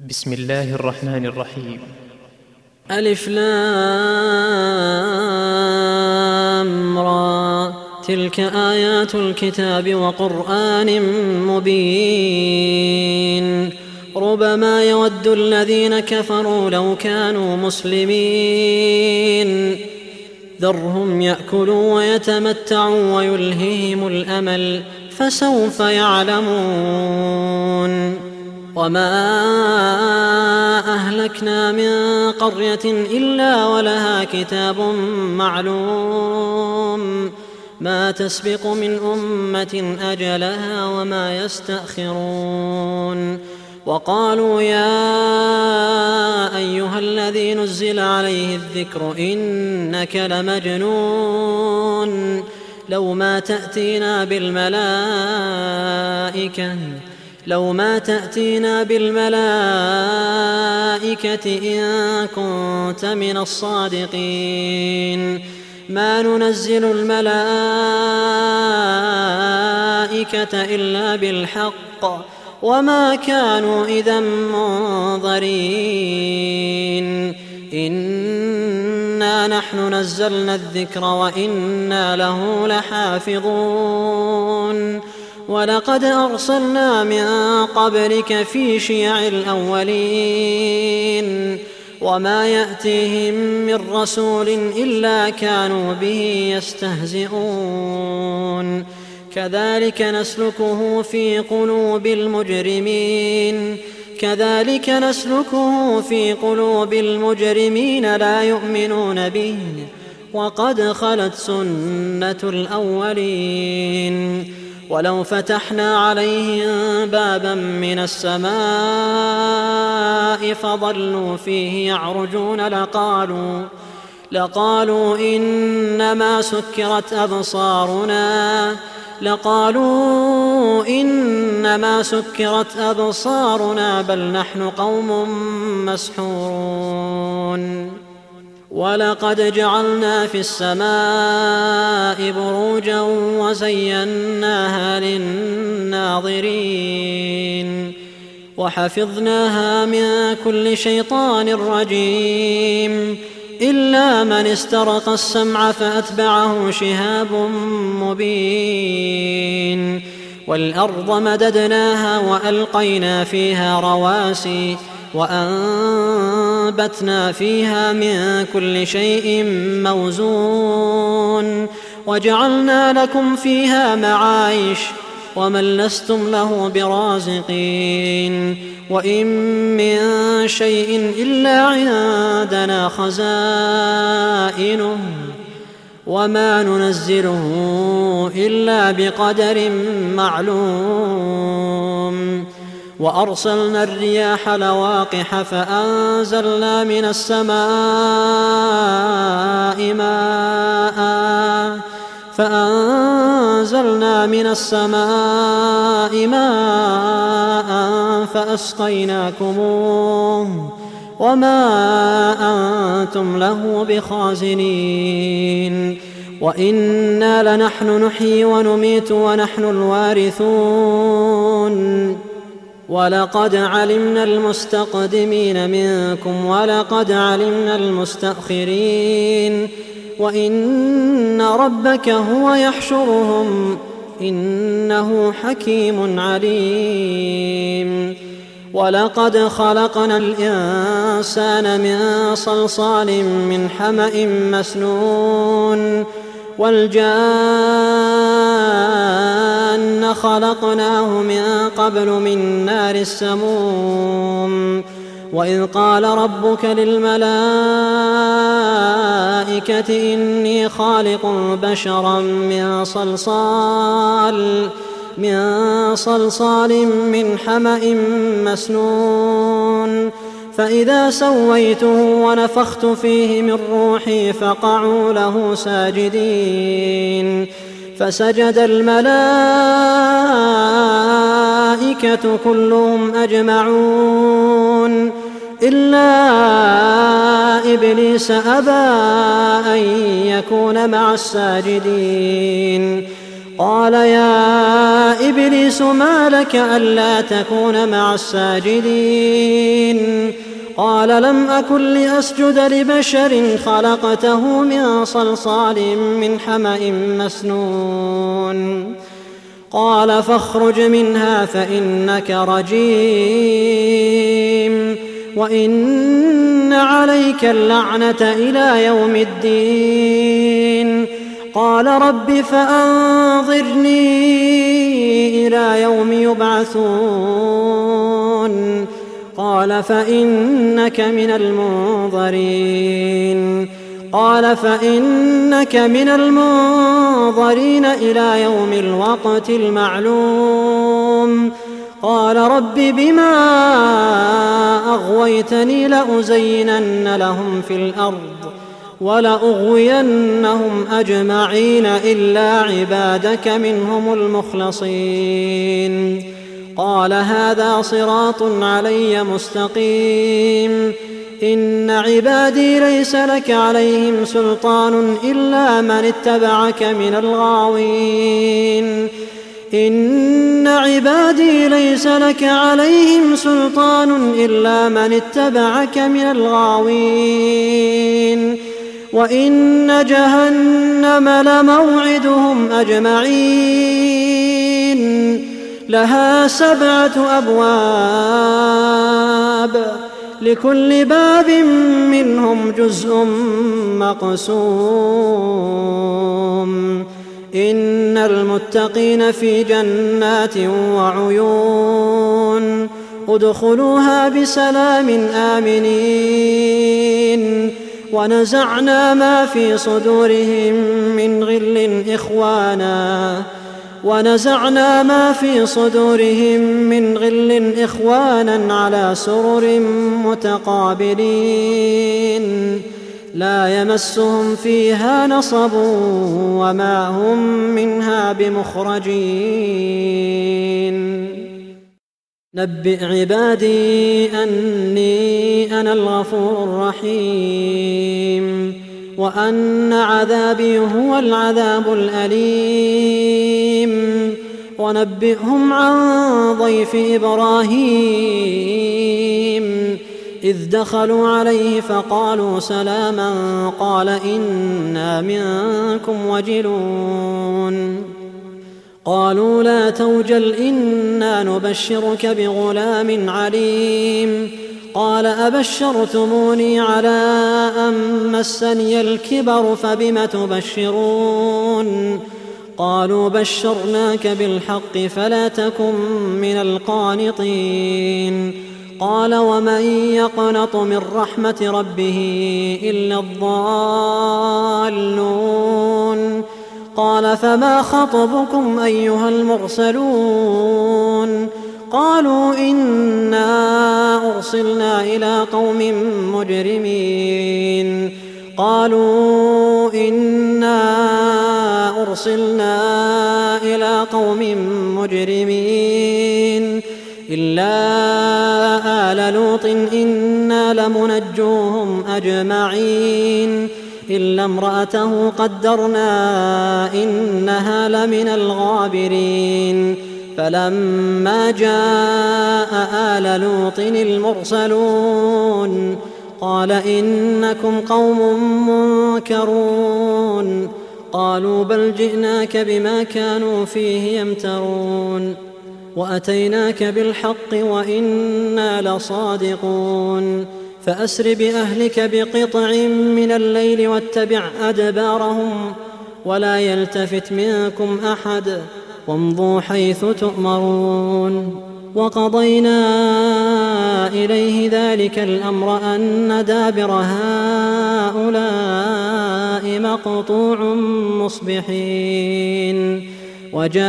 بسم الله الرحمن الرحيم. ألف لام را، تلك آيات الكتاب وقرآن مبين. ربما يود الذين كفروا لو كانوا مسلمين، ذرهم يأكلوا ويتمتعوا ويلههم الأمل، فسوف يعلمون. وما أهلكنا من قرية إلا ولها كتاب معلوم، ما تسبق من أمة أجلها وما يستأخرون. وقالوا يا أيها الذي نزل عليه الذكر إنك لمجنون، لو ما تأتينا بالملائكة إن كنت من الصادقين. ما ننزل الملائكة إلا بالحق وما كانوا إذا منظرين. إنا نحن نزلنا الذكر وإنا له لحافظون. ولقد أرسلنا من قبلك في شيع الأولين، وما يأتيهم من رسول إلا كانوا به يستهزئون. كذلك نسلكه في قلوب المجرمين لا يؤمنون به، وقد خلت سنة الأولين. ولو فتحنا عليهم بابا من السماء فظلوا فيه يعرجون لقالوا إنما سكرت أبصارنا بل نحن قوم مسحورون. ولقد جعلنا في السماء بروجا وزيناها للناظرين، وحفظناها من كل شيطان رجيم، إلا من استرق السمع فأتبعه شهاب مبين. والأرض مددناها وألقينا فيها رواسي وأنبتنا فيها من كل شيء موزون، وجعلنا لكم فيها معايش ومن لستم له برازقين. وإن من شيء إلا عندنا خزائنه وما ننزله إلا بقدر معلوم. وأرسلنا الرياح لواقح فأنزلنا من السماء ماء فأسقيناكموه وما أنتم له بخازنين. وإنا لنحن نحيي ونميت ونحن الوارثون. ولقد علمنا المستقدمين منكم ولقد علمنا المستأخرين، وإن ربك هو يحشرهم إنه حكيم عليم. ولقد خلقنا الإنسان من صلصال من حمأ مسنون، والجان خلقناه من قبل من نار السموم. وإذ قال ربك للملائكة إني خالق بشرا من صلصال من حمأ مسنون، فإذا سويته ونفخت فيه من روحي فقعوا له ساجدين. فسجد الملائكة كلهم أجمعون إلا إبليس أبى أن يكون مع الساجدين. قال يا إبليس ما لك ألا تكون مع الساجدين قال لم أكن لأسجد لبشر خلقته من صلصال من حمأ مسنون قال فاخرج منها فإنك رجيم وإن عليك اللعنة إلى يوم الدين قال رب فأنظرني إلى يوم يبعثون قال فإنك من المنظرين قال فإنك من المنظرين إلى يوم الوقت المعلوم قال رب بما أغويتني لأزينن لهم في الأرض ولأغوينهم أجمعين إلا عبادك منهم المخلصين قال هذا صراط علي مستقيم إن عبادي ليس لك عليهم سلطان إلا من اتبعك من الغاوين إن عبادي ليس لك عليهم سلطان إلا من اتبعك من الغاوين وإن جهنم لموعدهم أجمعين لها 7 أبواب لكل باب منهم جزء مقسوم إن المتقين في جنات وعيون ادخلوها بسلام آمنين ونزعنا ما في صدورهم من غل إخوانا على سرر متقابلين لا يمسهم فيها نصب وما هم منها بمخرجين نبئ عبادي أني أنا الغفور الرحيم وأن عذابي هو العذاب الأليم ونبئهم عن ضيف إبراهيم إذ دخلوا عليه فقالوا سلاما قال إنا منكم وجلون قالوا لا توجل إنا نبشرك بغلام عليم قال أبشرتموني على أن مسني الكبر فبم تبشرون قالوا بشرناك بالحق فلا تكن من القانطين قال ومن يقنط من رحمة ربه إلا الضالون قال فما خطبكم أيها المرسلون قالوا إنا أرسلنا إلى قوم مجرمين إلا آل لوط إنا لمنجوهم أجمعين إلا امرأته قدرنا إنها لمن الغابرين فلما جاء آل لوط المرسلون قال إنكم قوم منكرون قالوا بل جئناك بما كانوا فيه يمترون وأتيناك بالحق وإنا لصادقون فأسر بأهلك بقطع من الليل واتبع أدبارهم ولا يلتفت منكم أحد وامضوا حيث تؤمرون وقضينا إليه ذلك الأمر أن دابر هؤلاء مقطوع مصبحين وجاء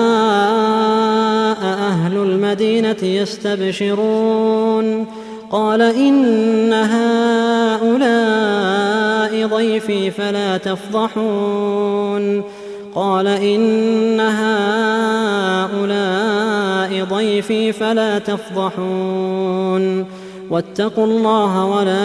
أهل المدينة يستبشرون قال إن هؤلاء ضيفي فلا تفضحون واتقوا الله ولا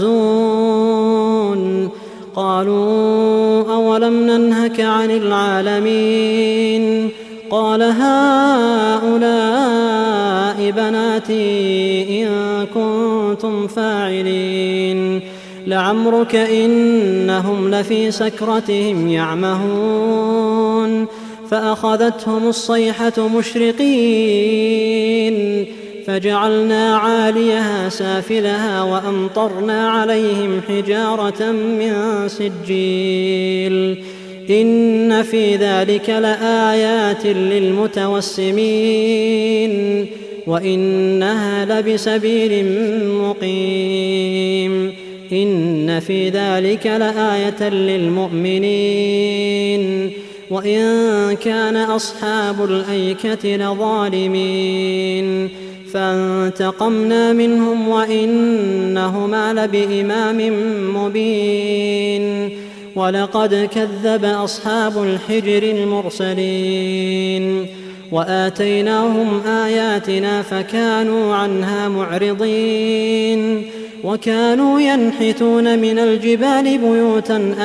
تخزون قالوا أولم ننهك عن العالمين قال هؤلاء هؤلاء بناتي إن كنتم فاعلين لعمرك إنهم لفي سكرتهم يعمهون فأخذتهم الصيحة مشرقين فجعلنا عاليها سافلها وأمطرنا عليهم حجارة من سجيل إن في ذلك لآيات للمتوسمين وإنها لبسبيل مقيم إن في ذلك لآية للمؤمنين وإن كان أصحاب الأيكة لظالمين فانتقمنا منهم وإنهما لبإمام مبين ولقد كذب أصحاب الحجر المرسلين وآتيناهم آياتنا فكانوا عنها معرضين وكانوا ينحتون من الجبال بيوتا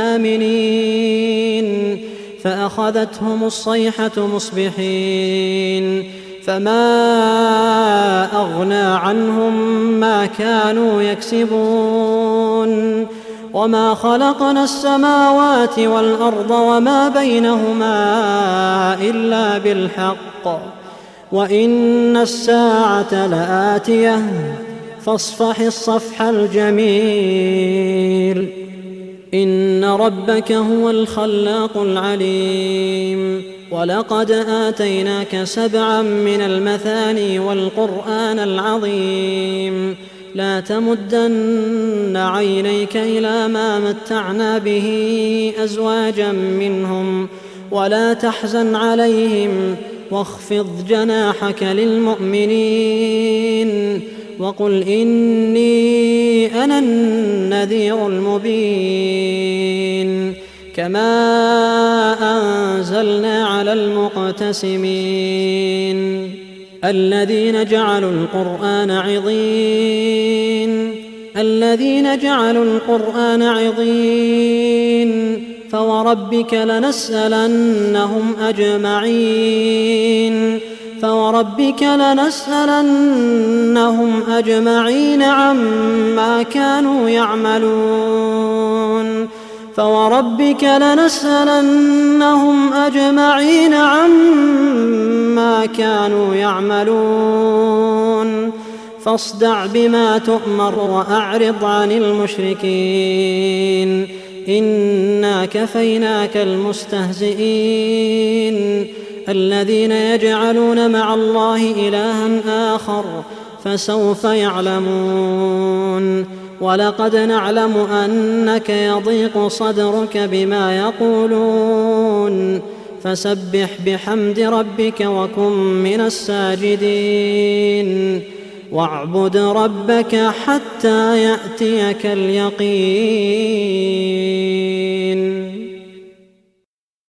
آمنين فأخذتهم الصيحة مصبحين فما أغنى عنهم ما كانوا يكسبون وما خلقنا السماوات والأرض وما بينهما إلا بالحق وإن الساعة لآتية فاصفح الصفح الجميل إن ربك هو الخلاق العليم ولقد آتيناك 7 من المثاني والقرآن العظيم لا تمدن عينيك إلى ما متعنا به أزواجا منهم ولا تحزن عليهم واخفض جناحك للمؤمنين وقل إني أنا النذير المبين كما أنزلنا على المقتسمين الذين جعلوا القرآن عضين فوربك لنسألنهم أجمعين عما كانوا يعملون فاصدع بما تؤمر وأعرض عن المشركين إنا كفيناك المستهزئين الذين يجعلون مع الله إلها آخر فسوف يعلمون ولقد نعلم أنك يضيق صدرك بما يقولون فسبح بحمد ربك وكن من الساجدين واعبد ربك حتى يأتيك اليقين